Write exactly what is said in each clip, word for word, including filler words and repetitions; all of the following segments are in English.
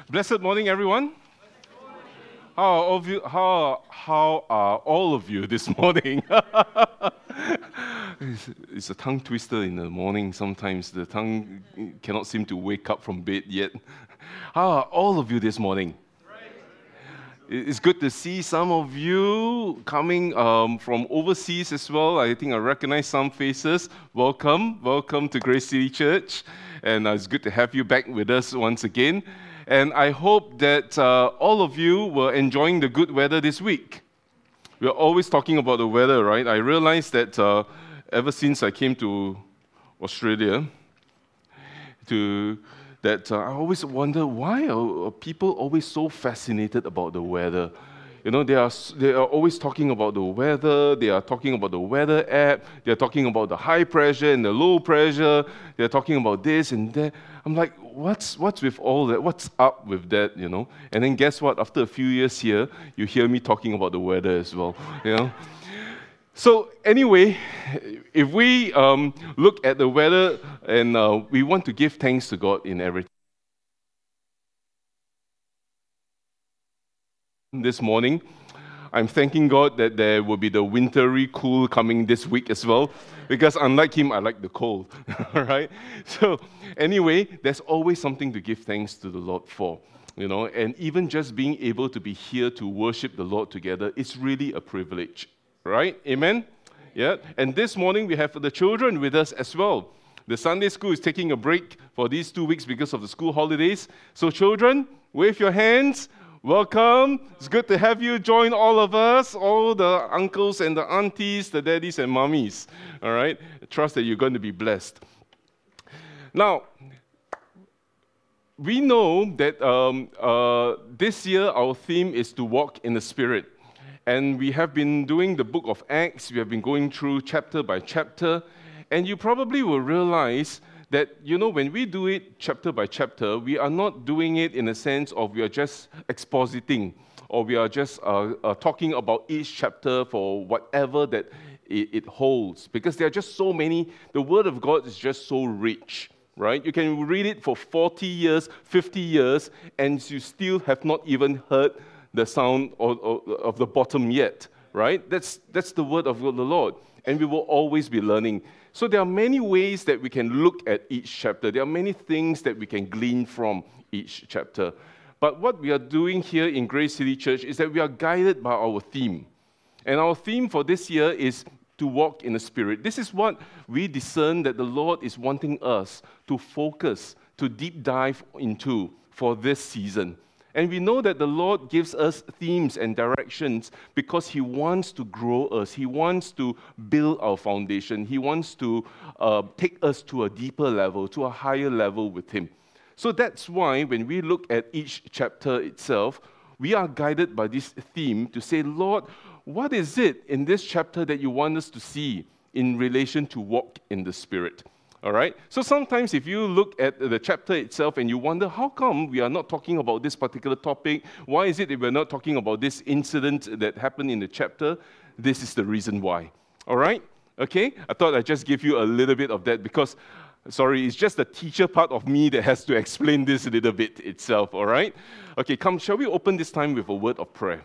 Blessed morning, everyone. How are all of you? How how are all of you this morning? it's, it's a tongue twister in the morning. Sometimes the tongue cannot seem to wake up from bed yet. How are all of you this morning? It's good to see some of you coming um, from overseas as well. I think I recognize some faces. Welcome, welcome to Grace City Church, and uh, it's good to have you back with us once again. And I hope that uh, all of you were enjoying the good weather this week. We're always talking about the weather, right? I realized that uh, ever since I came to Australia, to that uh, I always wonder, why are, are people always so fascinated about the weather? You know, they are they are always talking about the weather. They are talking about the weather app. They are talking about the high pressure and the low pressure. They are talking about this and that. I'm like, what's what's with all that? What's up with that? You know? And then guess what? After a few years here, you hear me talking about the weather as well. You know. So anyway, if we um, look at the weather and uh, we want to give thanks to God in everything. This morning, I'm thanking God that there will be the wintry cool coming this week as well, because unlike him, I like the cold, right? So anyway, there's always something to give thanks to the Lord for, you know, and even just being able to be here to worship the Lord together is really a privilege, right? Amen? Yeah. And this morning, we have the children with us as well. The Sunday school is taking a break for these two weeks because of the school holidays. So children, wave your hands. Welcome. It's good to have you join all of us, all the uncles and the aunties, the daddies and mummies. All right? I trust that you're going to be blessed. Now, we know that um, uh, this year our theme is to walk in the Spirit. And we have been doing the book of Acts. We have been going through chapter by chapter. And you probably will realize that, you know, when we do it chapter by chapter, we are not doing it in a sense of we are just expositing or we are just uh, uh, talking about each chapter for whatever that it, it holds. Because there are just so many, the Word of God is just so rich, right? You can read it for forty years, fifty years, and you still have not even heard the sound of, of, of the bottom yet, right? That's, that's the Word of the Lord. And we will always be learning. So there are many ways that we can look at each chapter. There are many things that we can glean from each chapter. But what we are doing here in Grace City Church is that we are guided by our theme. And our theme for this year is to walk in the Spirit. This is what we discern that the Lord is wanting us to focus, to deep dive into for this season. And we know that the Lord gives us themes and directions because He wants to grow us. He wants to build our foundation. He wants to uh, take us to a deeper level, to a higher level with Him. So that's why when we look at each chapter itself, we are guided by this theme to say, Lord, what is it in this chapter that you want us to see in relation to walk in the Spirit? All right? So sometimes if you look at the chapter itself and you wonder, how come we are not talking about this particular topic? Why is it that we're not talking about this incident that happened in the chapter? This is the reason why. All right? Okay? I thought I'd just give you a little bit of that because, sorry, it's just the teacher part of me that has to explain this a little bit itself. All right? Okay, come, shall we open this time with a word of prayer?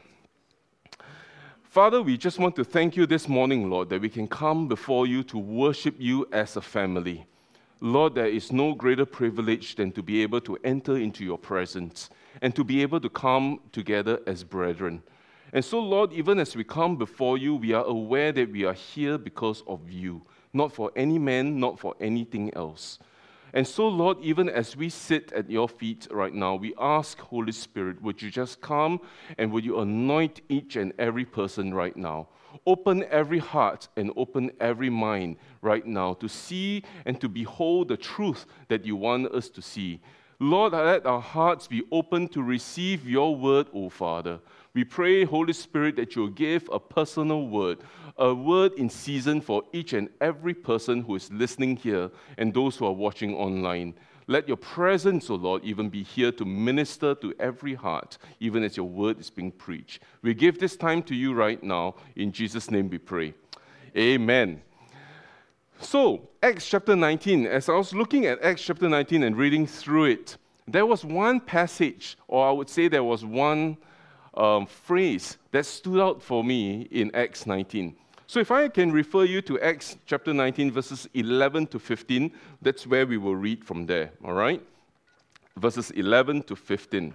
Father, we just want to thank you this morning, Lord, that we can come before you to worship you as a family. Lord, there is no greater privilege than to be able to enter into your presence and to be able to come together as brethren. And so, Lord, even as we come before you, we are aware that we are here because of you, not for any man, not for anything else. And so, Lord, even as we sit at your feet right now, we ask, Holy Spirit, would you just come and would you anoint each and every person right now? Open every heart and open every mind right now to see and to behold the truth that you want us to see. Lord, let our hearts be open to receive your word, O Father. We pray, Holy Spirit, that you'll give a personal word, a word in season for each and every person who is listening here and those who are watching online. Let your presence, O Lord, even be here to minister to every heart, even as your word is being preached. We give this time to you right now. In Jesus' name we pray. Amen. So, Acts chapter nineteen, as I was looking at Acts chapter nineteen and reading through it, there was one passage, or I would say there was one um, phrase that stood out for me in Acts nineteen. So if I can refer you to Acts chapter nineteen, verses eleven to fifteen, that's where we will read from there, all right? Verses eleven to fifteen.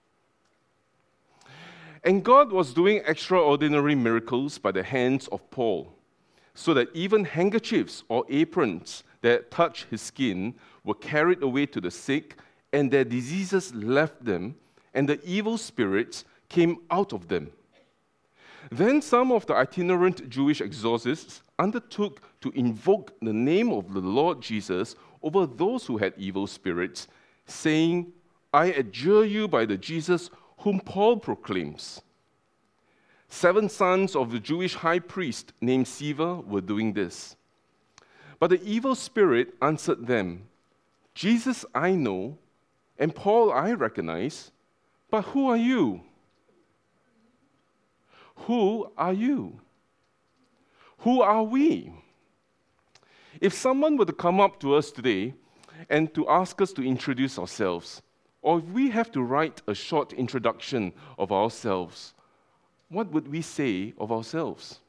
And God was doing extraordinary miracles by the hands of Paul, so that even handkerchiefs or aprons that touched his skin were carried away to the sick, and their diseases left them, and the evil spirits came out of them. Then some of the itinerant Jewish exorcists undertook to invoke the name of the Lord Jesus over those who had evil spirits, saying, I adjure you by the Jesus whom Paul proclaims. Seven sons of the Jewish high priest named Sceva were doing this. But the evil spirit answered them, Jesus I know, and Paul I recognize, but who are you? Who are you? Who are we? If someone were to come up to us today and to ask us to introduce ourselves, or if we have to write a short introduction of ourselves, what would we say of ourselves?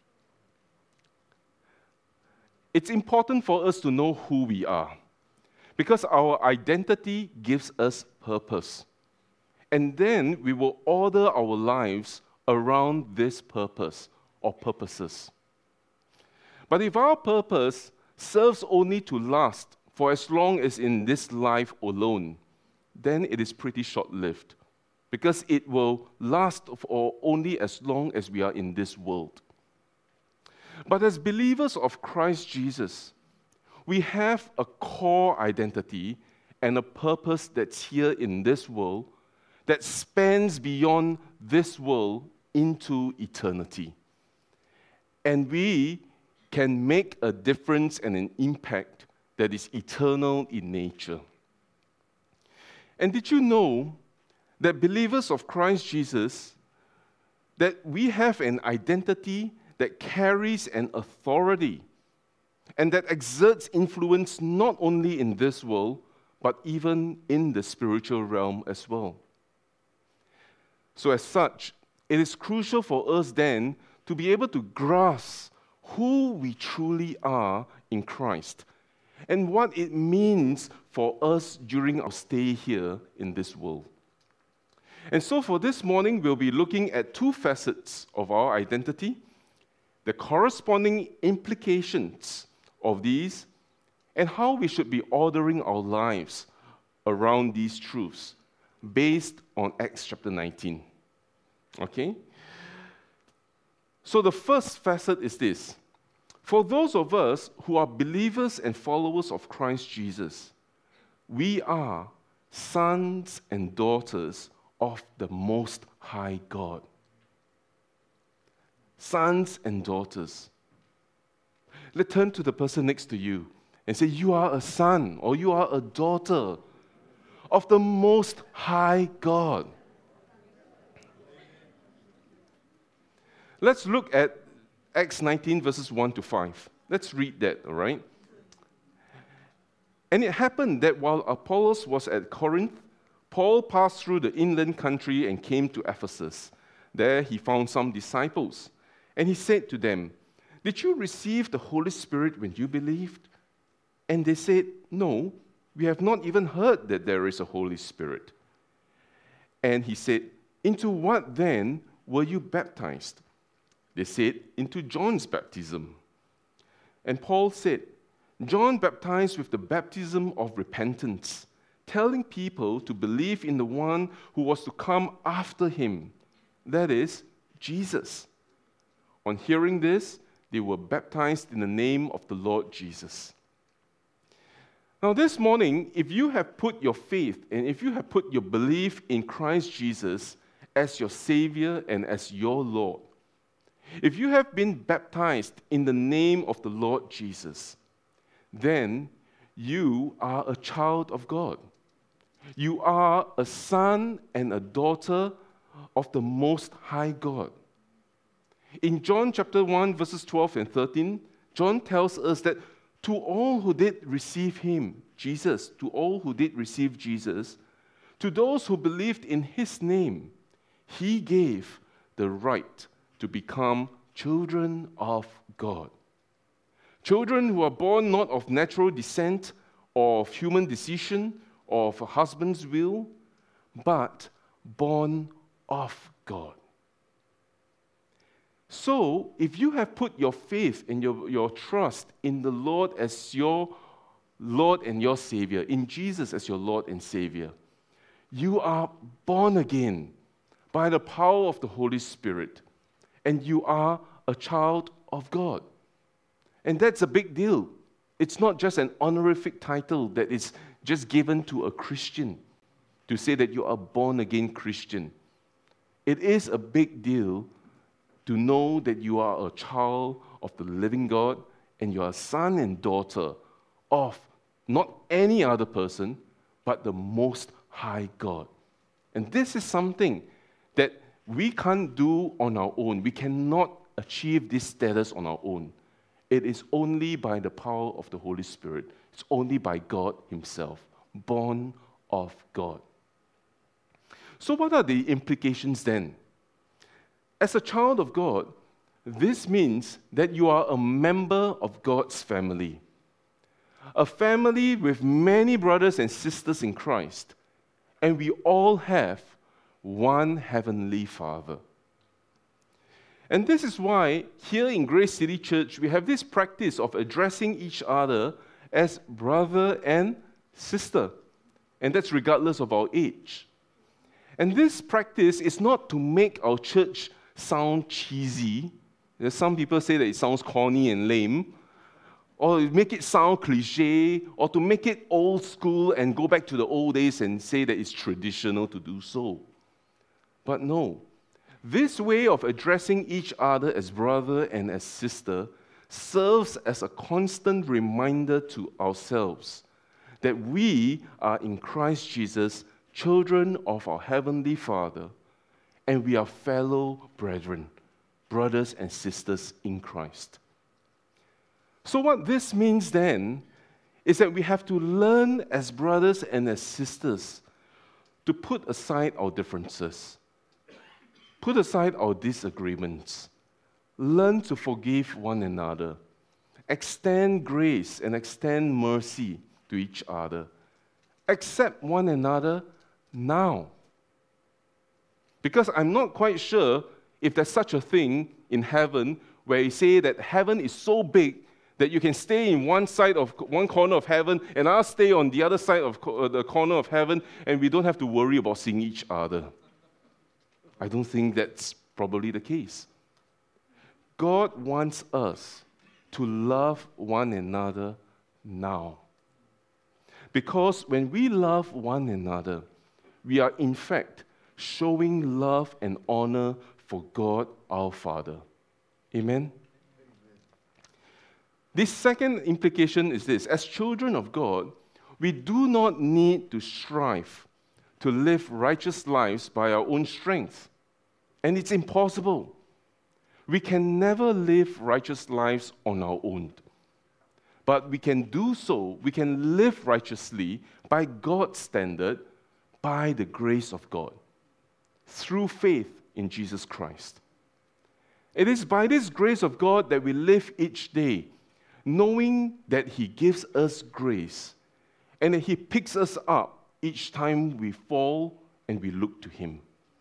It's important for us to know who we are, because our identity gives us purpose. And then we will order our lives around this purpose or purposes. But if our purpose serves only to last for as long as in this life alone, then it is pretty short-lived, because it will last for only as long as we are in this world. But as believers of Christ Jesus, we have a core identity and a purpose that's here in this world that spans beyond this world into eternity. And we can make a difference and an impact that is eternal in nature. And did you know that believers of Christ Jesus, that we have an identity that carries an authority and that exerts influence not only in this world, but even in the spiritual realm as well. So as such, it is crucial for us then to be able to grasp who we truly are in Christ and what it means for us during our stay here in this world. And so for this morning, we'll be looking at two facets of our identity, the corresponding implications of these, and how we should be ordering our lives around these truths based on Acts chapter nineteen. Okay? So the first facet is this. For those of us who are believers and followers of Christ Jesus, we are sons and daughters of the Most High God. Sons and daughters. Let's turn to the person next to you and say, you are a son or you are a daughter of the Most High God. Let's look at Acts nineteen, verses one to five. Let's read that, all right? And it happened that while Apollos was at Corinth, Paul passed through the inland country and came to Ephesus. There he found some disciples, and he said to them, did you receive the Holy Spirit when you believed? And they said, no, we have not even heard that there is a Holy Spirit. And he said, into what then were you baptized? They said, into John's baptism. And Paul said, John baptized with the baptism of repentance, telling people to believe in the one who was to come after him, that is, Jesus. On hearing this, they were baptized in the name of the Lord Jesus. Now this morning, if you have put your faith and if you have put your belief in Christ Jesus as your Savior and as your Lord, if you have been baptized in the name of the Lord Jesus, then you are a child of God. You are a son and a daughter of the Most High God. In John chapter one, verses twelve and thirteen, John tells us that to all who did receive him, Jesus, to all who did receive Jesus, To those who believed in his name, he gave the right to become children of God. Children who are born not of natural descent or of human decision or of a husband's will, but born of God. So, if you have put your faith and your, your trust in the Lord as your Lord and your Savior, in Jesus as your Lord and Savior, you are born again by the power of the Holy Spirit, and you are a child of God. And that's a big deal. It's not just an honorific title that is just given to a Christian to say that you are born again Christian. It is a big deal to know that you are a child of the living God and you are a son and daughter of not any other person, but the Most High God. And this is something that we can't do on our own. We cannot achieve this status on our own. It is only by the power of the Holy Spirit. It's only by God himself, born of God. So what are the implications then? As a child of God, this means that you are a member of God's family. A family with many brothers and sisters in Christ. And we all have one heavenly Father. And this is why here in Grace City Church, we have this practice of addressing each other as brother and sister. And that's regardless of our age. And this practice is not to make our church sound cheesy. There's some people say that it sounds corny and lame, or make it sound cliche, or to make it old school and go back to the old days and say that it's traditional to do so. But no, this way of addressing each other as brother and as sister serves as a constant reminder to ourselves that we are in Christ Jesus, children of our Heavenly Father, and we are fellow brethren, brothers and sisters in Christ. So what this means then is that we have to learn as brothers and as sisters to put aside our differences, put aside our disagreements, learn to forgive one another, extend grace and extend mercy to each other, accept one another now. Because I'm not quite sure if there's such a thing in heaven where you say that heaven is so big that you can stay in one side of one corner of heaven and I'll stay on the other side of co- the corner of heaven and we don't have to worry about seeing each other. I don't think that's probably the case. God wants us to love one another now. Because when we love one another, we are in fact showing love and honor for God our Father. Amen? This second implication is this. As children of God, we do not need to strive to live righteous lives by our own strength. And it's impossible. We can never live righteous lives on our own. But we can do so, we can live righteously by God's standard, by the grace of God, through faith in Jesus Christ. It is by this grace of God that we live each day, knowing that He gives us grace and that He picks us up each time we fall and we look to Him.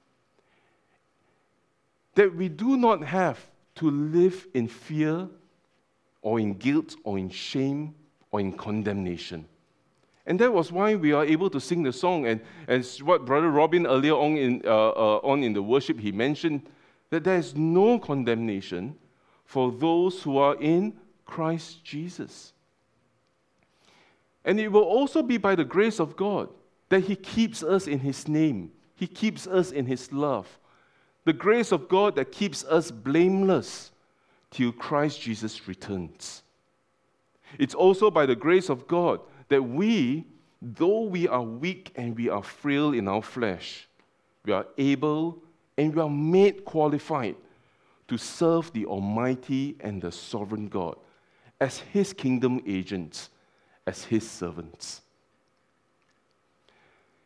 That we do not have to live in fear or in guilt or in shame or in condemnation. And that was why we are able to sing the song. And as what Brother Robin earlier on in, uh, uh, on in the worship, he mentioned that there is no condemnation for those who are in Christ Jesus. And it will also be by the grace of God that He keeps us in His name. He keeps us in His love. The grace of God that keeps us blameless till Christ Jesus returns. It's also by the grace of God that we, though we are weak and we are frail in our flesh, we are able and we are made qualified to serve the Almighty and the Sovereign God as His kingdom agents, as His servants.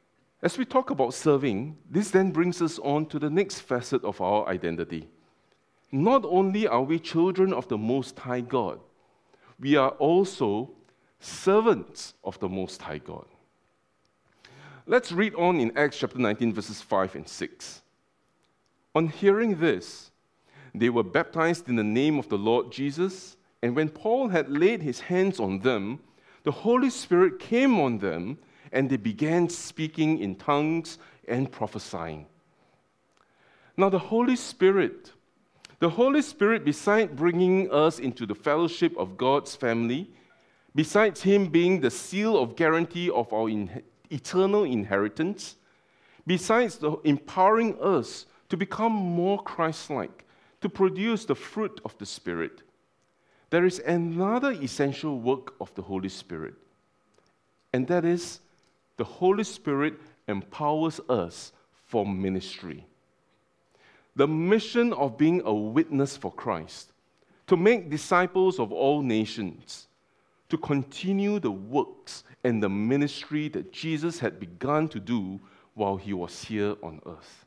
As we talk about serving, this then brings us on to the next facet of our identity. Not only are we children of the Most High God, we are also servants of the Most High God. Let's read on in Acts chapter nineteen, verses five and six. On hearing this, they were baptized in the name of the Lord Jesus, and when Paul had laid his hands on them, the Holy Spirit came on them, and they began speaking in tongues and prophesying. Now the Holy Spirit, the Holy Spirit, besides bringing us into the fellowship of God's family, besides Him being the seal of guarantee of our in- eternal inheritance, besides the empowering us to become more Christ-like, to produce the fruit of the Spirit, there is another essential work of the Holy Spirit, and that is the Holy Spirit empowers us for ministry. The mission of being a witness for Christ, to make disciples of all nations, to continue the works and the ministry that Jesus had begun to do while He was here on earth.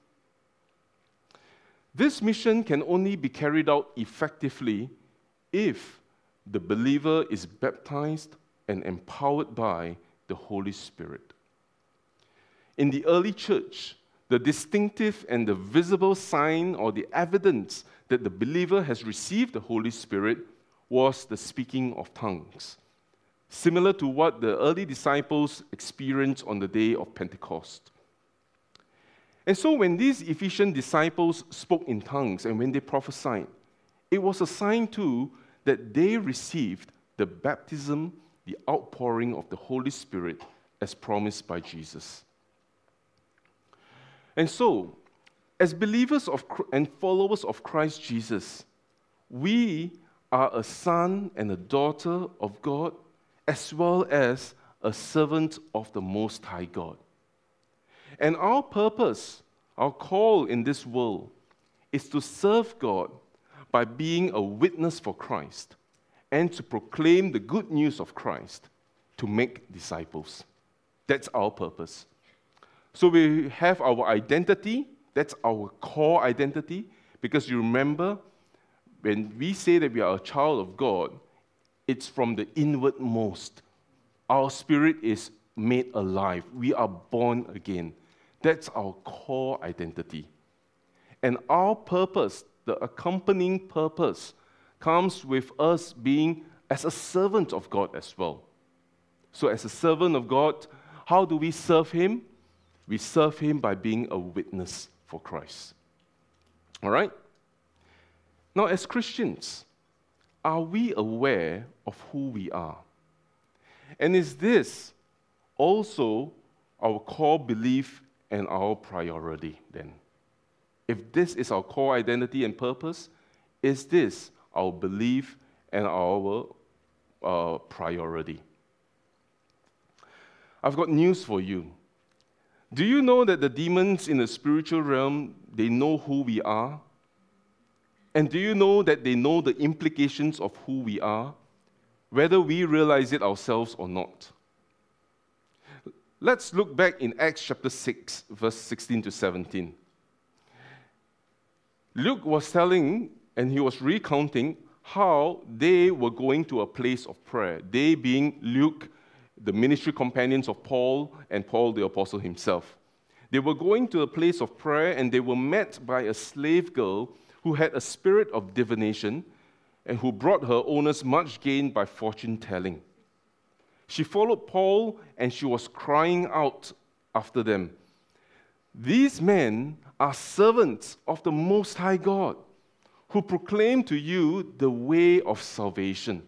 This mission can only be carried out effectively if the believer is baptized and empowered by the Holy Spirit. In the early church, the distinctive and the visible sign or the evidence that the believer has received the Holy Spirit was the speaking of tongues, similar to what the early disciples experienced on the day of Pentecost. And so when these Ephesian disciples spoke in tongues and when they prophesied, it was a sign too that they received the baptism, the outpouring of the Holy Spirit as promised by Jesus. And so, as believers of and followers of Christ Jesus, we are a son and a daughter of God, as well as a servant of the Most High God. And our purpose, our call in this world, is to serve God by being a witness for Christ and to proclaim the good news of Christ to make disciples. That's our purpose. So we have our identity, that's our core identity, because you remember, when we say that we are a child of God, it's from the inwardmost. Our spirit is made alive. We are born again. That's our core identity. And our purpose, the accompanying purpose, comes with us being as a servant of God as well. So as a servant of God, how do we serve Him? We serve Him by being a witness for Christ. All right? Now, as Christians, are we aware of who we are? And is this also our core belief and our priority then? If this is our core identity and purpose, is this our belief and our uh, priority? I've got news for you. Do you know that the demons in the spiritual realm, they know who we are? And do you know that they know the implications of who we are, whether we realize it ourselves or not? Let's look back in Acts chapter six, verse sixteen to seventeen. Luke was telling, and he was recounting, how they were going to a place of prayer. They being Luke, the ministry companions of Paul, and Paul the apostle himself. They were going to a place of prayer, and they were met by a slave girl who had a spirit of divination and who brought her owners much gain by fortune-telling. She followed Paul, and she was crying out after them, "These men are servants of the Most High God, who proclaim to you the way of salvation."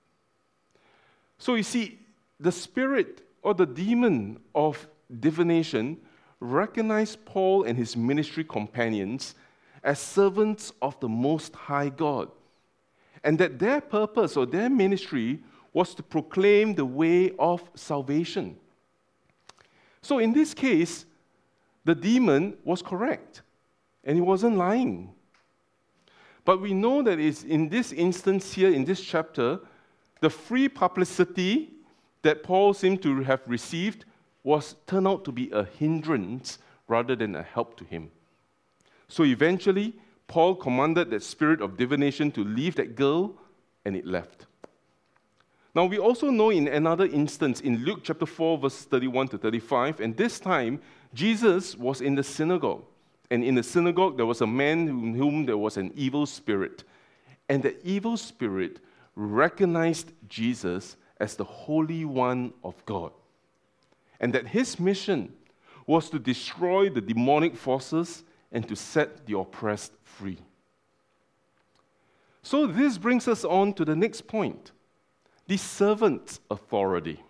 So you see, the spirit or the demon of divination recognized Paul and his ministry companions as servants of the Most High God, and that their purpose or their ministry was to proclaim the way of salvation. So in this case, the demon was correct, and he wasn't lying. But we know that it's in this instance here, in this chapter, the free publicity that Paul seemed to have received was turned out to be a hindrance rather than a help to him. So eventually, Paul commanded that spirit of divination to leave that girl, and it left. Now, we also know in another instance in Luke chapter four, verses thirty-one to thirty-five, and this time, Jesus was in the synagogue. And in the synagogue, there was a man in whom there was an evil spirit. And the evil spirit recognized Jesus as the Holy One of God. And that his mission was to destroy the demonic forces and to set the oppressed free. So this brings us on to the next point, the servant's authority.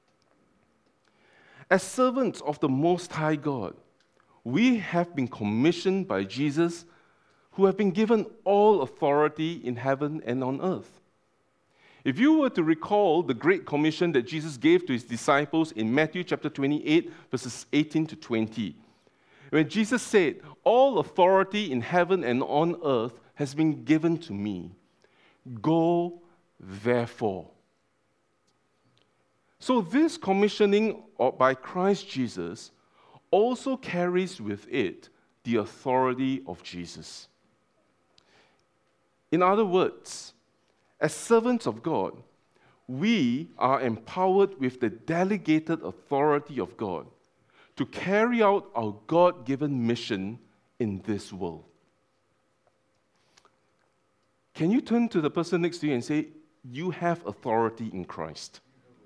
As servants of the Most High God, we have been commissioned by Jesus, who have been given all authority in heaven and on earth. If you were to recall the great commission that Jesus gave to his disciples in Matthew chapter twenty-eight, verses eighteen to twenty, when Jesus said, "All authority in heaven and on earth has been given to me. Go, therefore." So this commissioning by Christ Jesus also carries with it the authority of Jesus. In other words, as servants of God, we are empowered with the delegated authority of God to carry out our God-given mission in this world. Can you turn to the person next to you and say, "You have authority in Christ"?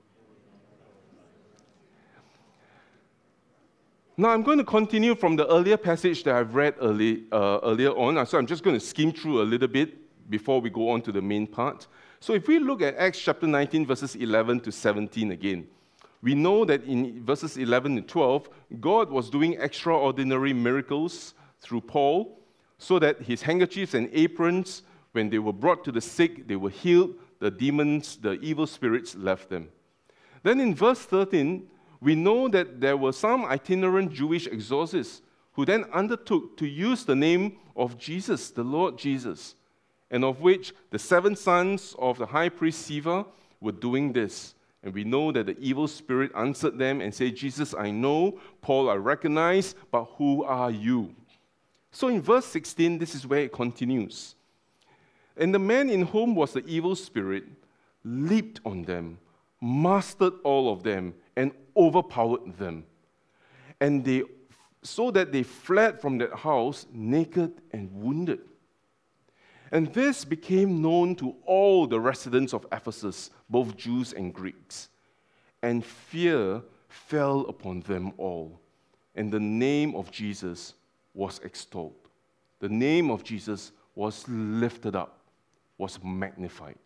Now, I'm going to continue from the earlier passage that I've read early, uh, earlier on, so I'm just going to skim through a little bit before we go on to the main part. So if we look at Acts chapter nineteen, verses eleven to seventeen again, we know that in verses eleven and twelve, God was doing extraordinary miracles through Paul, so that his handkerchiefs and aprons, when they were brought to the sick, they were healed, the demons, the evil spirits left them. Then in verse thirteen, we know that there were some itinerant Jewish exorcists who then undertook to use the name of Jesus, the Lord Jesus, and of which the seven sons of the high priest Sceva were doing this. And we know that the evil spirit answered them and said, "Jesus, I know, Paul, I recognize, but who are you?" So in verse sixteen, this is where it continues. "And the man in whom was the evil spirit leaped on them, mastered all of them, and overpowered them. And they, so that they fled from that house naked and wounded. And this became known to all the residents of Ephesus, both Jews and Greeks. And fear fell upon them all. And the name of Jesus was extolled." The name of Jesus was lifted up, was magnified.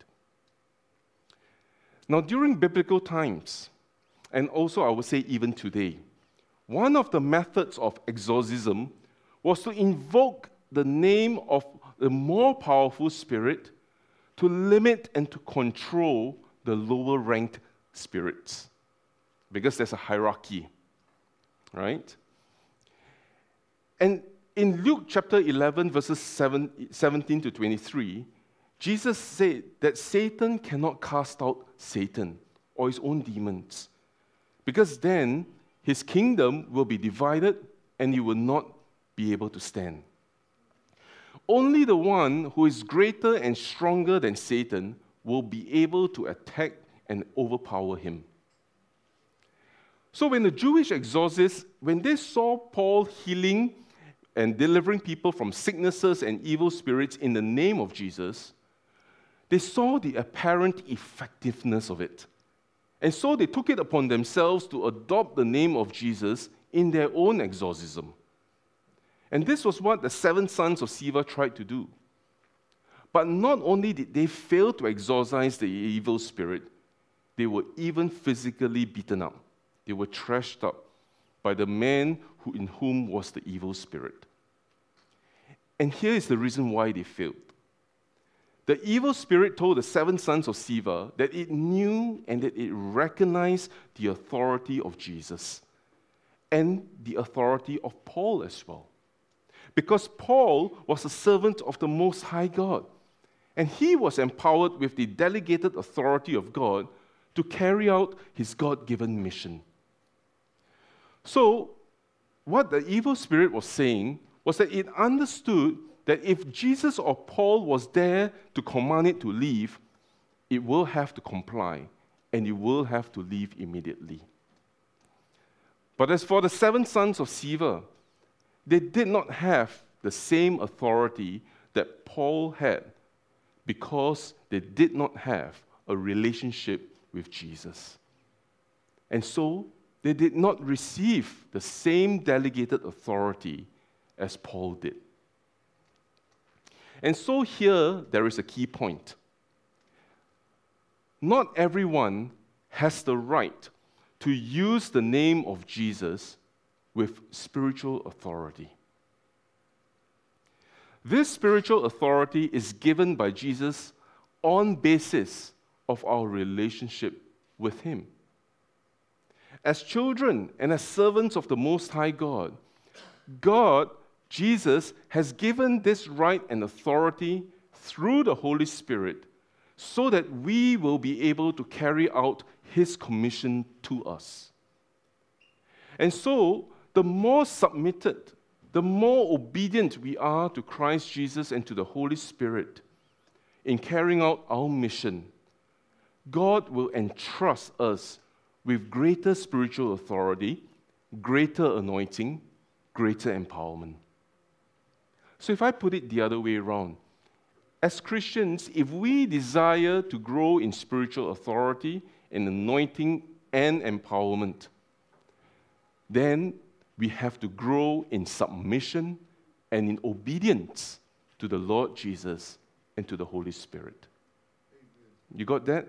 Now, during biblical times, and also I would say even today, one of the methods of exorcism was to invoke the name of the more powerful spirit to limit and to control the lower-ranked spirits, because there's a hierarchy, right? And in Luke chapter eleven, verses seventeen to twenty-three, Jesus said that Satan cannot cast out Satan or his own demons, because then his kingdom will be divided and he will not be able to stand. Only the one who is greater and stronger than Satan will be able to attack and overpower him. So when the Jewish exorcists, when they saw Paul healing and delivering people from sicknesses and evil spirits in the name of Jesus, they saw the apparent effectiveness of it. And so they took it upon themselves to adopt the name of Jesus in their own exorcism. And this was what the seven sons of Sceva tried to do. But not only did they fail to exorcise the evil spirit, they were even physically beaten up. They were trashed up by the man who, in whom was the evil spirit. And here is the reason why they failed. The evil spirit told the seven sons of Sceva that it knew and that it recognized the authority of Jesus and the authority of Paul as well. Because Paul was a servant of the Most High God, and he was empowered with the delegated authority of God to carry out his God-given mission. So, what the evil spirit was saying was that it understood that if Jesus or Paul was there to command it to leave, it will have to comply, and it will have to leave immediately. But as for the seven sons of Sceva, they did not have the same authority that Paul had because they did not have a relationship with Jesus. And so, they did not receive the same delegated authority as Paul did. And so here, there is a key point. Not everyone has the right to use the name of Jesus with spiritual authority. This spiritual authority is given by Jesus on basis of our relationship with Him. As children and as servants of the Most High God, God, Jesus, has given this right and authority through the Holy Spirit so that we will be able to carry out His commission to us. And so, the more submitted, the more obedient we are to Christ Jesus and to the Holy Spirit in carrying out our mission, God will entrust us with greater spiritual authority, greater anointing, greater empowerment. So if I put it the other way around, as Christians, if we desire to grow in spiritual authority, in anointing and empowerment, then we have to grow in submission and in obedience to the Lord Jesus and to the Holy Spirit. You got that?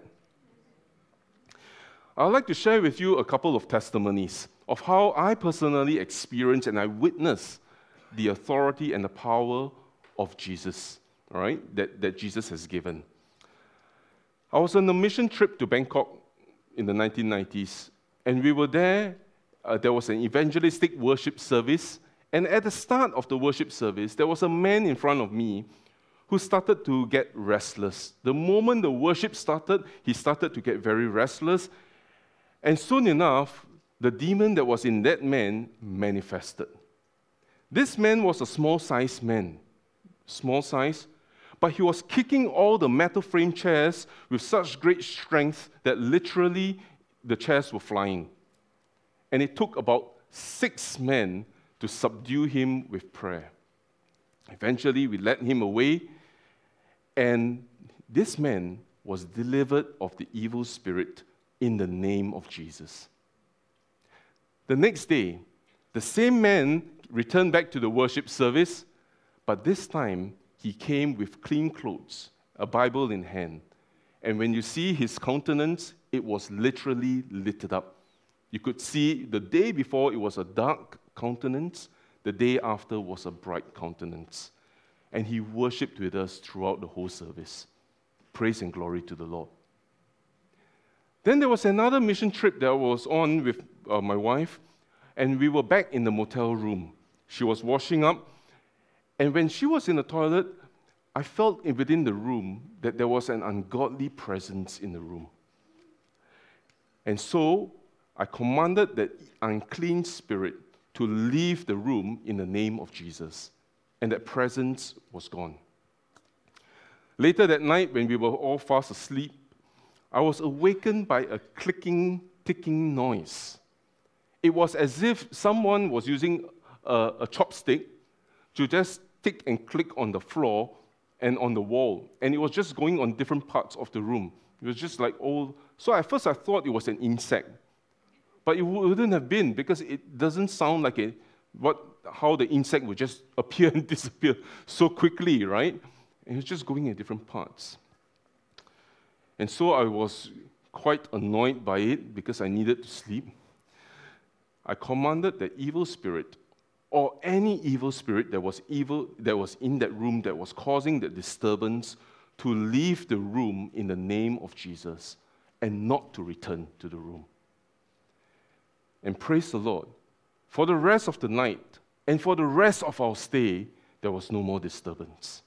I'd like to share with you a couple of testimonies of how I personally experienced and I witnessed the authority and the power of Jesus, all right, that, that Jesus has given. I was on a mission trip to Bangkok in the nineteen nineties, and we were there. Uh, there was an evangelistic worship service, and at the start of the worship service, there was a man in front of me who started to get restless. The moment the worship started, he started to get very restless, and soon enough, the demon that was in that man manifested. This man was a small-sized man, small size, but he was kicking all the metal frame chairs with such great strength that literally the chairs were flying. And it took about six men to subdue him with prayer. Eventually, we led him away, and this man was delivered of the evil spirit in the name of Jesus. The next day, the same man returned back to the worship service, but this time he came with clean clothes, a Bible in hand. And when you see his countenance, it was literally lit up. You could see the day before it was a dark countenance, the day after was a bright countenance. And he worshipped with us throughout the whole service. Praise and glory to the Lord. Then there was another mission trip that I was on with uh, my wife, and we were back in the motel room. She was washing up, and when she was in the toilet, I felt within the room that there was an ungodly presence in the room. And so, I commanded that unclean spirit to leave the room in the name of Jesus, and that presence was gone. Later that night, when we were all fast asleep, I was awakened by a clicking, ticking noise. It was as if someone was using a, a chopstick to just tick and click on the floor and on the wall, and it was just going on different parts of the room. It was just like all. So at first I thought it was an insect, but it wouldn't have been because it doesn't sound like a what how the insect would just appear and disappear so quickly, right? And it was just going in different parts. And so I was quite annoyed by it because I needed to sleep. I commanded the evil spirit, or any evil spirit that was evil that was in that room that was causing the disturbance, to leave the room in the name of Jesus and not to return to the room. And praise the Lord, for the rest of the night and for the rest of our stay, there was no more disturbance.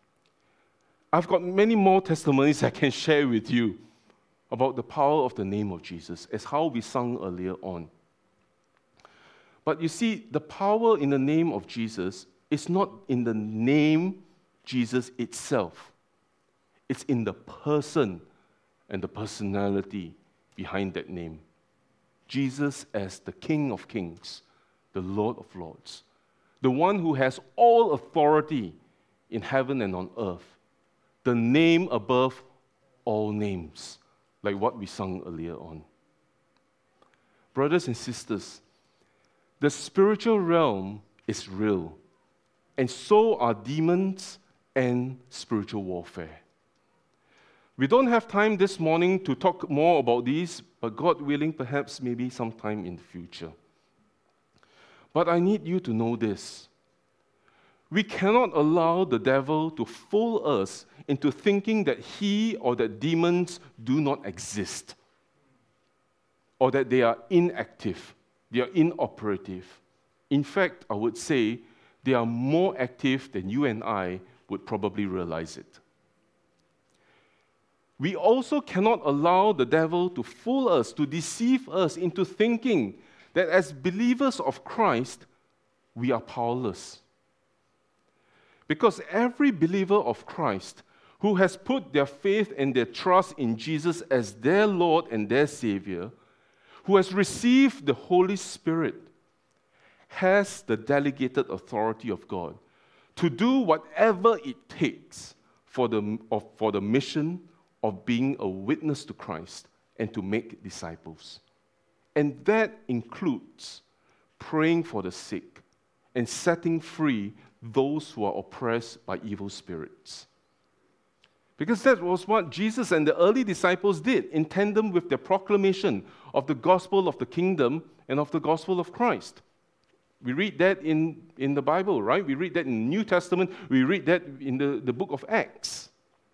I've got many more testimonies I can share with you about the power of the name of Jesus, as how we sung earlier on. But you see, the power in the name of Jesus is not in the name Jesus itself. It's in the person and the personality behind that name. Jesus as the King of Kings, the Lord of Lords, the one who has all authority in heaven and on earth, the name above all names, like what we sung earlier on. Brothers and sisters, the spiritual realm is real, and so are demons and spiritual warfare. We don't have time this morning to talk more about these, but God willing, perhaps maybe sometime in the future. But I need you to know this. We cannot allow the devil to fool us into thinking that he or that demons do not exist, or that they are inactive, they are inoperative. In fact, I would say they are more active than you and I would probably realize it. We also cannot allow the devil to fool us, to deceive us into thinking that as believers of Christ, we are powerless. Because every believer of Christ who has put their faith and their trust in Jesus as their Lord and their Savior, who has received the Holy Spirit, has the delegated authority of God to do whatever it takes for the, of, for the mission of being a witness to Christ and to make disciples. And that includes praying for the sick and setting free those who are oppressed by evil spirits. Because that was what Jesus and the early disciples did in tandem with their proclamation of the gospel of the kingdom and of the gospel of Christ. We read that in, in the Bible, right? We read that in the New Testament. We read that in the, the book of Acts.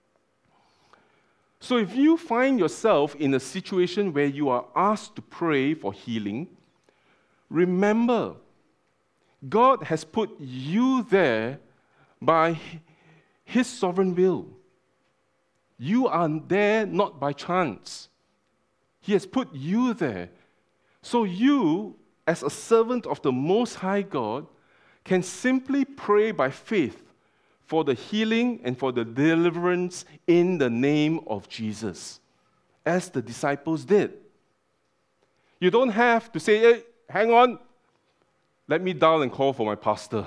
So if you find yourself in a situation where you are asked to pray for healing, remember, God has put you there by His sovereign will. You are there not by chance. He has put you there. So you, as a servant of the Most High God, can simply pray by faith for the healing and for the deliverance in the name of Jesus, as the disciples did. You don't have to say, hey, hang on, let me dial and call for my pastor.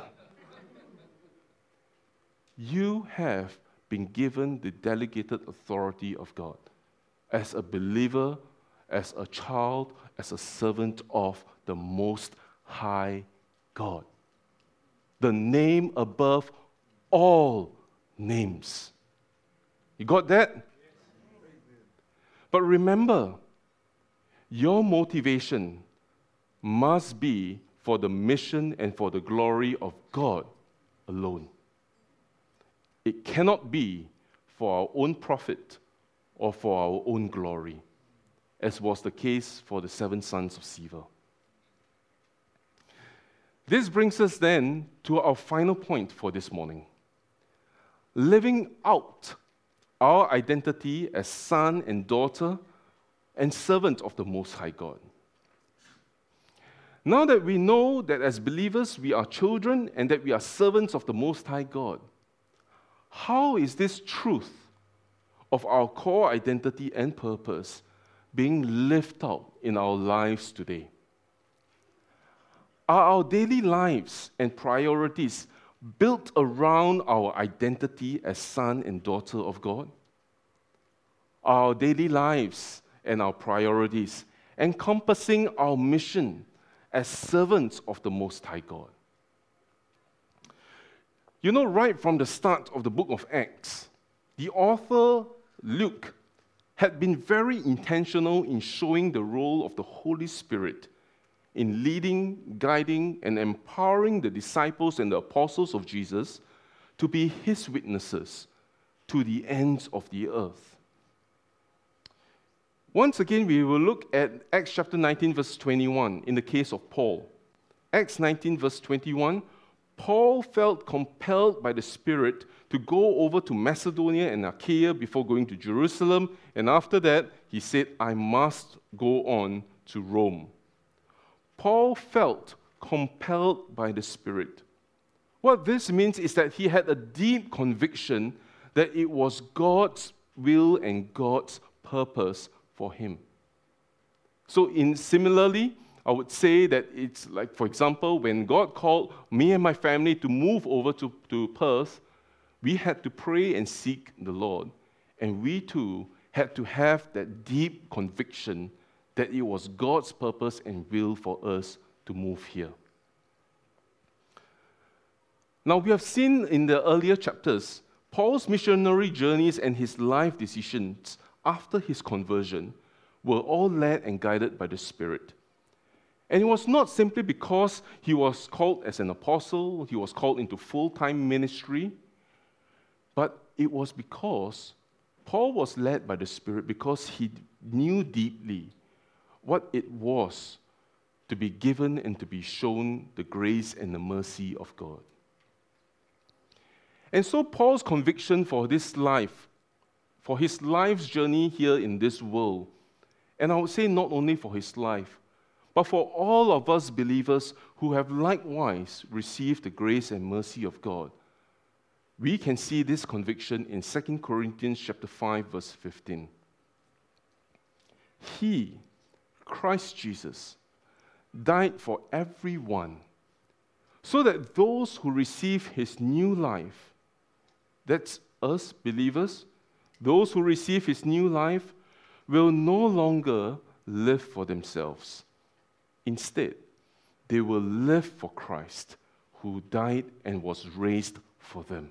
You have been given the delegated authority of God as a believer, as a child, as a servant of the Most High God. The name above all names. You got that? But remember, your motivation must be for the mission and for the glory of God alone. It cannot be for our own profit or for our own glory, as was the case for the seven sons of Sceva. This brings us then to our final point for this morning. Living out our identity as son and daughter and servant of the Most High God. Now that we know that as believers we are children and that we are servants of the Most High God, how is this truth of our core identity and purpose being lived out in our lives today? Are our daily lives and priorities built around our identity as son and daughter of God? Are our daily lives and our priorities encompassing our mission as servants of the Most High God? You know, right from the start of the book of Acts, the author, Luke, had been very intentional in showing the role of the Holy Spirit in leading, guiding, and empowering the disciples and the apostles of Jesus to be His witnesses to the ends of the earth. Once again, we will look at Acts chapter nineteen, verse twenty-one, in the case of Paul. Acts nineteen, verse twenty-one, Paul felt compelled by the Spirit to go over to Macedonia and Achaia before going to Jerusalem, and after that, he said, I must go on to Rome. Paul felt compelled by the Spirit. What this means is that he had a deep conviction that it was God's will and God's purpose for him. So in similarly, I would say that it's like, for example, when God called me and my family to move over to, to Perth, we had to pray and seek the Lord. And we too had to have that deep conviction that it was God's purpose and will for us to move here. Now, we have seen in the earlier chapters, Paul's missionary journeys and his life decisions after his conversion were all led and guided by the Spirit. And it was not simply because he was called as an apostle, he was called into full-time ministry, but it was because Paul was led by the Spirit because he knew deeply what it was to be given and to be shown the grace and the mercy of God. And so Paul's conviction for this life, for his life's journey here in this world, and I would say not only for his life, but for all of us believers who have likewise received the grace and mercy of God, we can see this conviction in Second Corinthians chapter five, verse fifteen. He, Christ Jesus, died for everyone, so that those who receive his new life, that's us believers, those who receive his new life will no longer live for themselves. Instead, they will live for Christ, who died and was raised for them.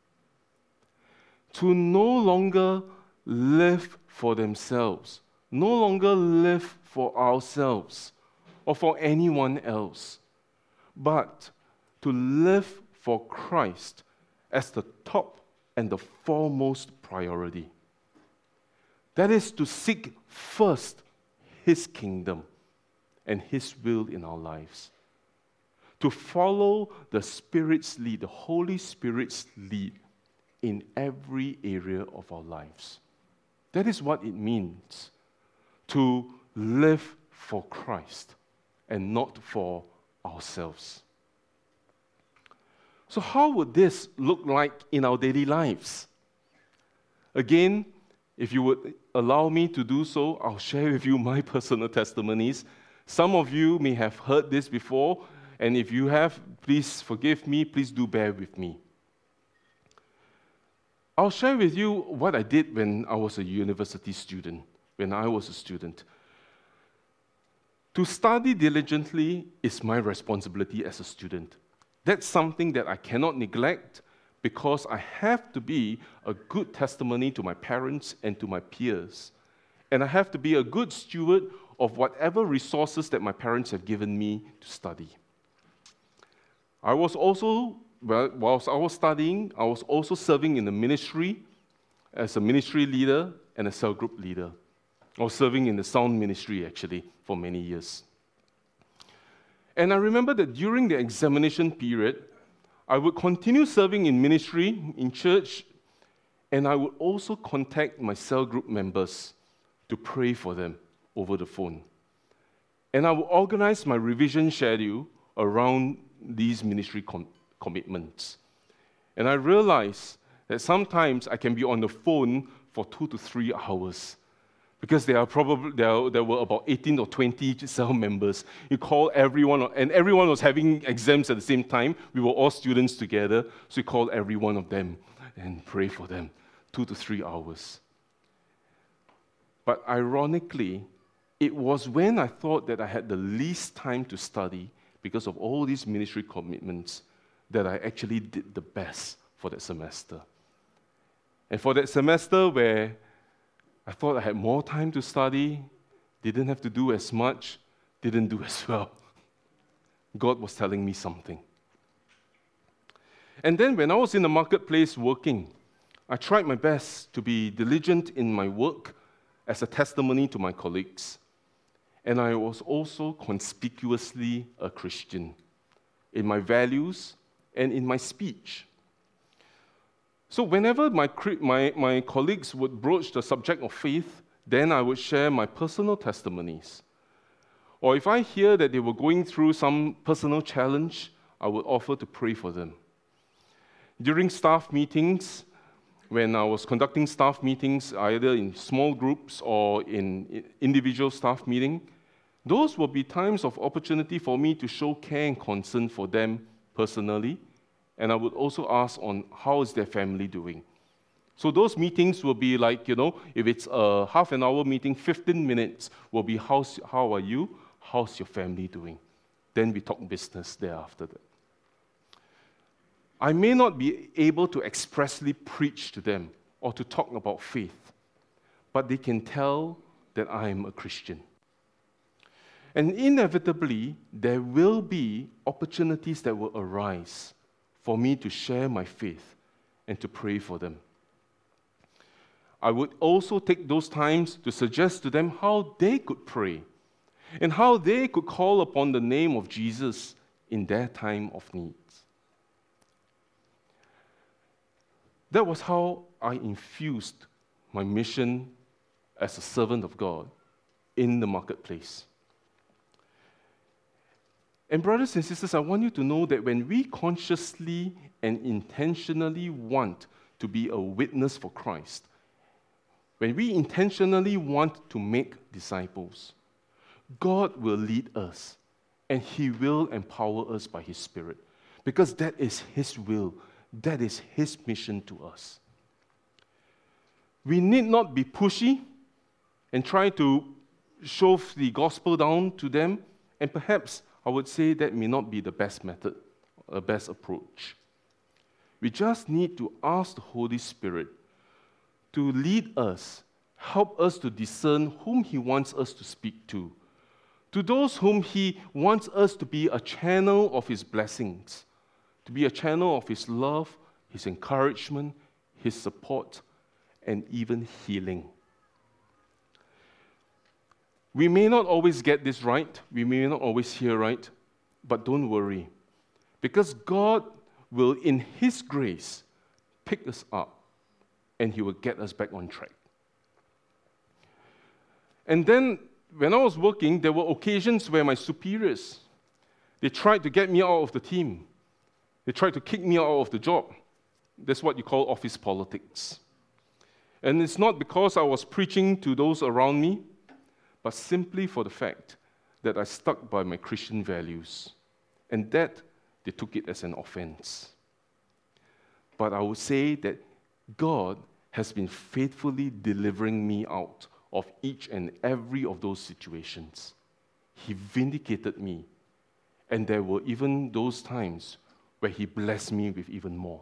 To no longer live for themselves, no longer live for ourselves or for anyone else, but to live for Christ as the top and the foremost priority. That is to seek first his kingdom and his will in our lives. To follow the Spirit's lead, the Holy Spirit's lead in every area of our lives. That is what it means to live for Christ and not for ourselves. So how would this look like in our daily lives? Again, if you would allow me to do so, I'll share with you my personal testimonies. Some of you may have heard this before, and if you have, please forgive me, please do bear with me. I'll share with you what I did when I was a university student, when I was a student. To study diligently is my responsibility as a student. That's something that I cannot neglect because I have to be a good testimony to my parents and to my peers. And I have to be a good steward of whatever resources that my parents have given me to study. I was also, well, whilst I was studying, I was also serving in the ministry as a ministry leader and a cell group leader. I was serving in the sound ministry, actually, for many years. And I remember that during the examination period, I would continue serving in ministry, in church, and I would also contact my cell group members to pray for them over the phone. And I would organize my revision schedule around these ministry com- commitments. And I realized that sometimes I can be on the phone for two to three hours because there are probably there, there were about eighteen or twenty cell members. You call everyone, and everyone was having exams at the same time. We were all students together, so you call every one of them and pray for them, two to three hours. But ironically, it was when I thought that I had the least time to study because of all these ministry commitments that I actually did the best for that semester. And for that semester where I thought I had more time to study, didn't have to do as much, didn't do as well. God was telling me something. And then when I was in the marketplace working, I tried my best to be diligent in my work as a testimony to my colleagues. And I was also conspicuously a Christian in my values and in my speech. So whenever my, my, my colleagues would broach the subject of faith, then I would share my personal testimonies. Or if I hear that they were going through some personal challenge, I would offer to pray for them. During staff meetings, when I was conducting staff meetings, either in small groups or in individual staff meeting, those will be times of opportunity for me to show care and concern for them personally, and I would also ask on how is their family doing. So those meetings will be like, you know, if it's a half an hour meeting, fifteen minutes will be how's, how are you, how's your family doing? Then we talk business thereafter that. I may not be able to expressly preach to them or to talk about faith, but they can tell that I am a Christian. And inevitably, there will be opportunities that will arise for me to share my faith and to pray for them. I would also take those times to suggest to them how they could pray and how they could call upon the name of Jesus in their time of need. That was how I infused my mission as a servant of God in the marketplace. And brothers and sisters, I want you to know that when we consciously and intentionally want to be a witness for Christ, when we intentionally want to make disciples, God will lead us and He will empower us by His Spirit, because that is His will. That is His mission to us. We need not be pushy and try to shove the gospel down to them, and perhaps I would say that may not be the best method, the best approach. We just need to ask the Holy Spirit to lead us, help us to discern whom He wants us to speak to, to those whom He wants us to be a channel of His blessings, to be a channel of His love, His encouragement, His support, and even healing. We may not always get this right, we may not always hear right, but don't worry, because God will, in His grace, pick us up, and He will get us back on track. And then, when I was working, there were occasions where my superiors, they tried to get me out of the team. They tried to kick me out of the job. That's what you call office politics. And it's not because I was preaching to those around me, but simply for the fact that I stuck by my Christian values. And that, they took it as an offense. But I would say that God has been faithfully delivering me out of each and every of those situations. He vindicated me. And there were even those times where He blessed me with even more.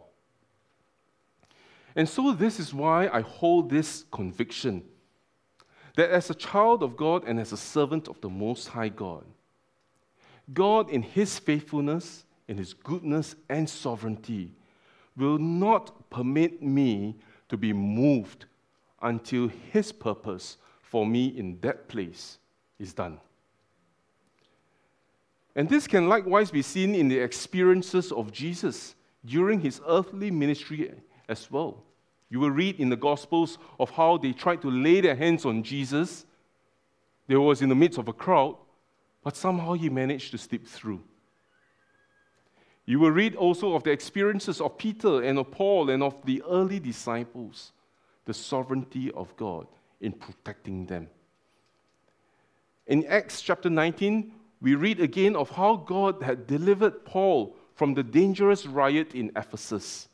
And so this is why I hold this conviction that as a child of God and as a servant of the Most High God, God in His faithfulness, in His goodness and sovereignty, will not permit me to be moved until His purpose for me in that place is done. And this can likewise be seen in the experiences of Jesus during His earthly ministry as well. You will read in the Gospels of how they tried to lay their hands on Jesus. They was in the midst of a crowd, but somehow He managed to slip through. You will read also of the experiences of Peter and of Paul and of the early disciples, the sovereignty of God in protecting them. In Acts chapter nineteen, we read again of how God had delivered Paul from the dangerous riot in Ephesus,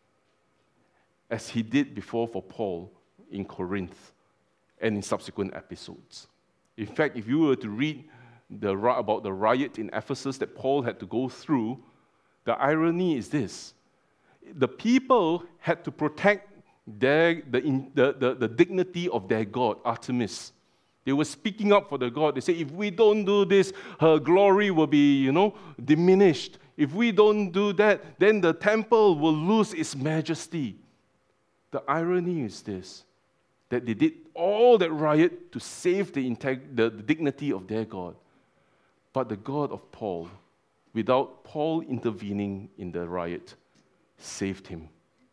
as He did before for Paul in Corinth and in subsequent episodes. In fact, if you were to read the, about the riot in Ephesus that Paul had to go through, the irony is this: the people had to protect their, the, the, the, the dignity of their god, Artemis. They were speaking up for the God. They say, if we don't do this, her glory will be, you know, diminished. If we don't do that, then the temple will lose its majesty. The irony is this, that they did all that riot to save the, integ- the, the dignity of their God. But the God of Paul, without Paul intervening in the riot, saved him.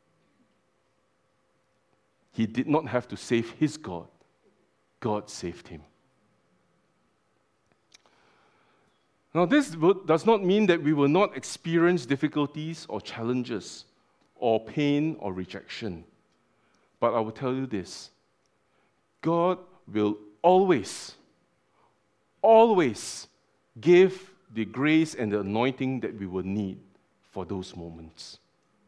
He did not have to save his God. God saved him. Now, this does not mean that we will not experience difficulties or challenges or pain or rejection. But I will tell you this: God will always, always give the grace and the anointing that we will need for those moments.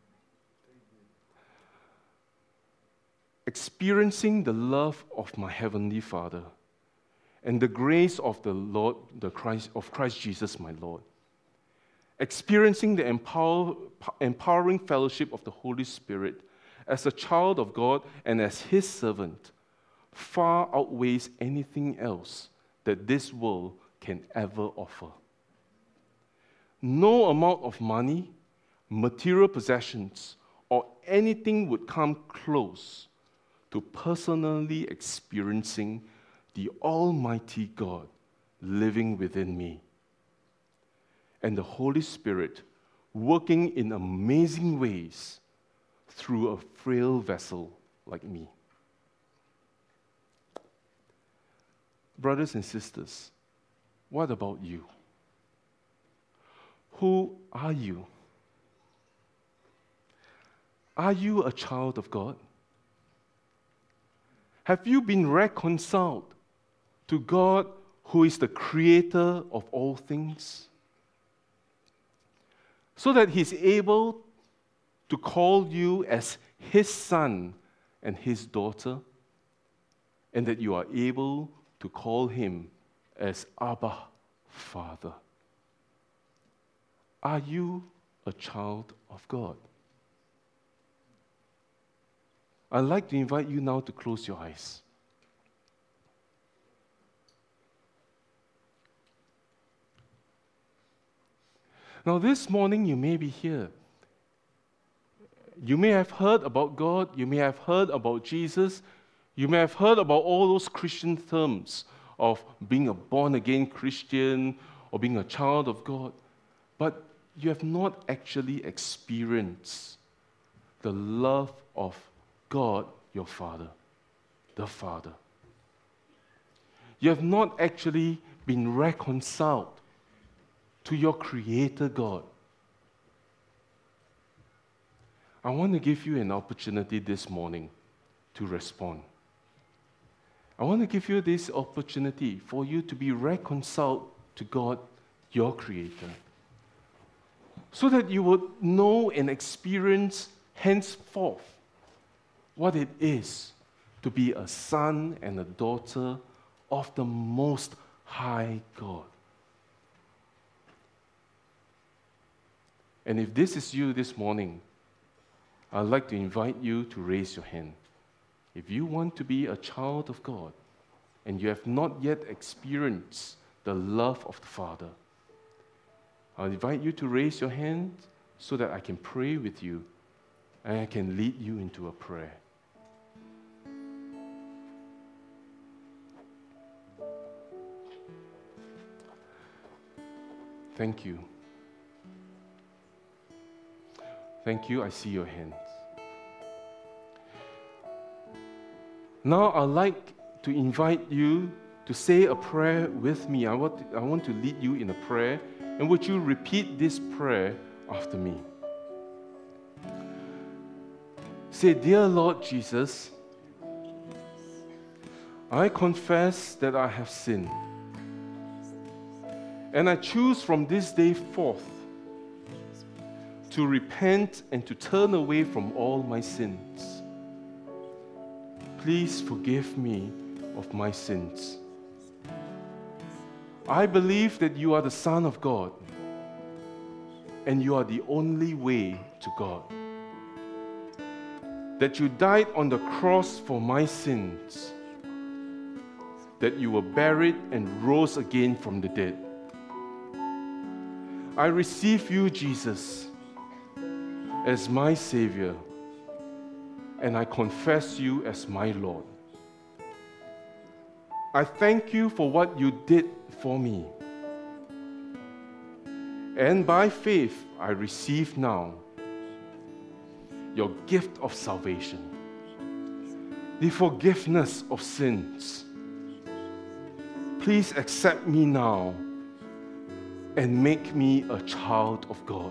Experiencing the love of my Heavenly Father and the grace of the Lord, the Christ, of Christ Jesus, my Lord. Experiencing the empower, empowering fellowship of the Holy Spirit as a child of God and as His servant far outweighs anything else that this world can ever offer. No amount of money, material possessions, or anything would come close to personally experiencing the Almighty God living within me and the Holy Spirit working in amazing ways through a frail vessel like me. Brothers and sisters, what about you? Who are you? Are you a child of God? Have you been reconciled to God, who is the creator of all things, so that He's able to call you as His son and His daughter, and that you are able to call Him as Abba, Father? Are you a child of God? I'd like to invite you now to close your eyes. Now, this morning you may be here. You may have heard about God, you may have heard about Jesus, you may have heard about all those Christian terms of being a born-again Christian or being a child of God, but you have not actually experienced the love of God, your Father, the Father. You have not actually been reconciled to your Creator God. I want to give you an opportunity this morning to respond. I want to give you this opportunity for you to be reconciled to God, your Creator, so that you would know and experience henceforth what it is to be a son and a daughter of the Most High God. And if this is you this morning, I'd like to invite you to raise your hand. If you want to be a child of God and you have not yet experienced the love of the Father, I'll invite you to raise your hand so that I can pray with you and I can lead you into a prayer. Thank you. Thank you. I see your hands. Now I'd like to invite you to say a prayer with me. I want, I want to lead you in a prayer, and would you repeat this prayer after me? Say, "Dear Lord Jesus, I confess that I have sinned, and I choose from this day forth to repent and to turn away from all my sins. Please forgive me of my sins. I believe that you are the Son of God, and you are the only way to God. That you died on the cross for my sins, that you were buried and rose again from the dead. I receive you, Jesus, as my Savior, and I confess you as my Lord. I thank you for what you did for me. And by faith, I receive now your gift of salvation, the forgiveness of sins. Please accept me now and make me a child of God.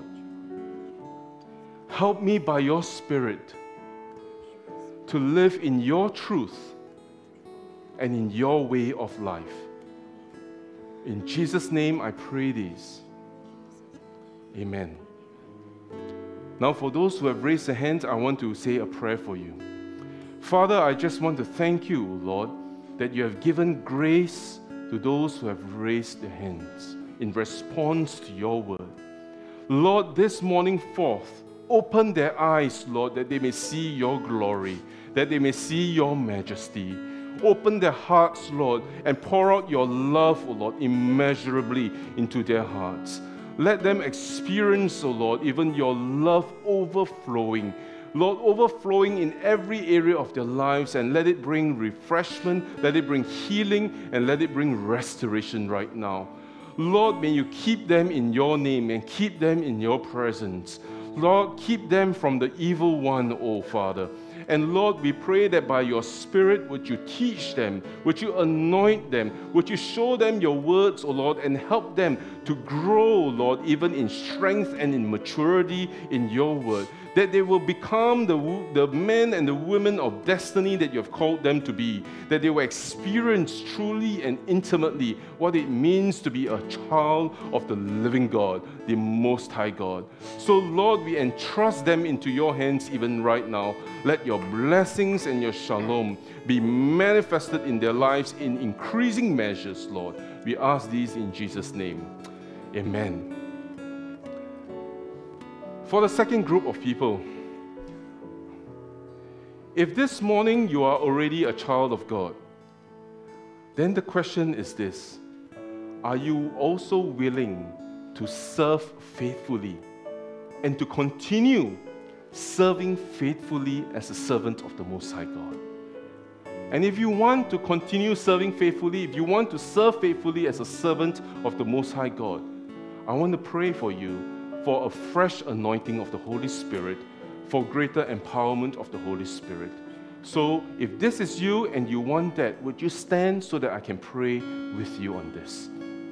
Help me by your Spirit to live in your truth and in your way of life. In Jesus' name I pray this. Amen. Now for those who have raised their hands, I want to say a prayer for you. Father, I just want to thank you, Lord, that you have given grace to those who have raised their hands in response to your word. Lord, this morning forth, open their eyes, Lord, that they may see your glory, that they may see your majesty. Open their hearts, Lord, and pour out your love, O Lord, immeasurably into their hearts. Let them experience, O Lord, even your love overflowing. Lord, overflowing in every area of their lives, and let it bring refreshment, let it bring healing, and let it bring restoration right now. Lord, may you keep them in your name and keep them in your presence. Lord, keep them from the evil one, O Father. And Lord, we pray that by your Spirit, would you teach them, would you anoint them, would you show them your words, O Lord, and help them to grow, Lord, even in strength and in maturity in your word, that they will become the, the men and the women of destiny that you have called them to be, that they will experience truly and intimately what it means to be a child of the living God, the Most High God. So, Lord, we entrust them into your hands even right now. Let your blessings and your shalom be manifested in their lives in increasing measures, Lord. We ask these in Jesus' name. Amen. For the second group of people, if this morning you are already a child of God, then the question is this: are you also willing to serve faithfully and to continue serving faithfully as a servant of the Most High God? And if you want to continue serving faithfully, if you want to serve faithfully as a servant of the Most High God, I want to pray for you for a fresh anointing of the Holy Spirit, for greater empowerment of the Holy Spirit. So if this is you and you want that, would you stand so that I can pray with you on this?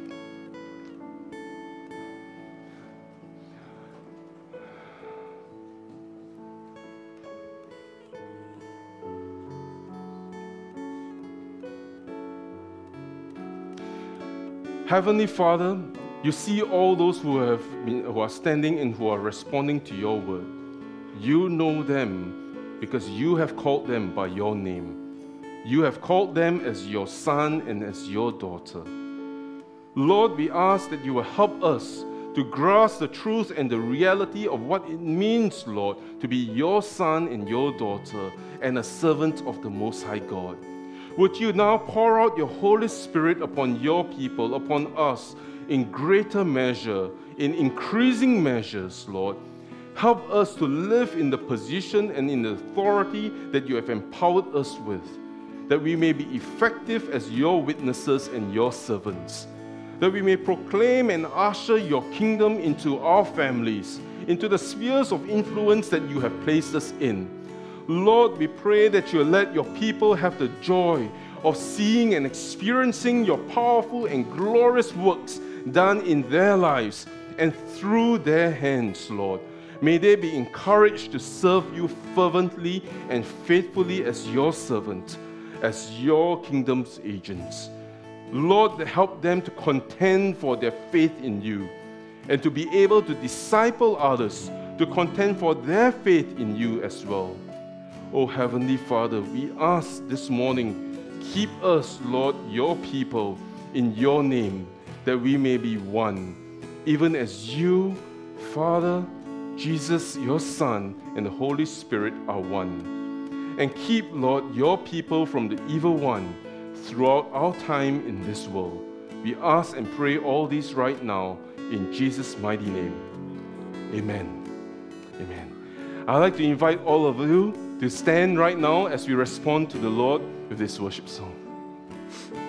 Heavenly Father, you see all those who have been, who are standing and who are responding to your word. You know them because you have called them by your name. You have called them as your son and as your daughter. Lord, we ask that you will help us to grasp the truth and the reality of what it means, Lord, to be your son and your daughter and a servant of the Most High God. Would you now pour out your Holy Spirit upon your people, upon us, in greater measure, in increasing measures, Lord. Help us to live in the position and in the authority that you have empowered us with, that we may be effective as your witnesses and your servants, that we may proclaim and usher your kingdom into our families, into the spheres of influence that you have placed us in. Lord, we pray that you will let your people have the joy of seeing and experiencing your powerful and glorious works done in their lives and through their hands, Lord. May they be encouraged to serve you fervently and faithfully as your servant, as your kingdom's agents. Lord, help them to contend for their faith in you and to be able to disciple others to contend for their faith in you as well. Oh, Heavenly Father, we ask this morning, keep us, Lord, your people, in your name, that we may be one, even as you, Father, Jesus, your Son, and the Holy Spirit are one. And keep, Lord, your people from the evil one throughout our time in this world. We ask and pray all these right now in Jesus' mighty name. Amen. Amen. I'd like to invite all of you to stand right now as we respond to the Lord with this worship song.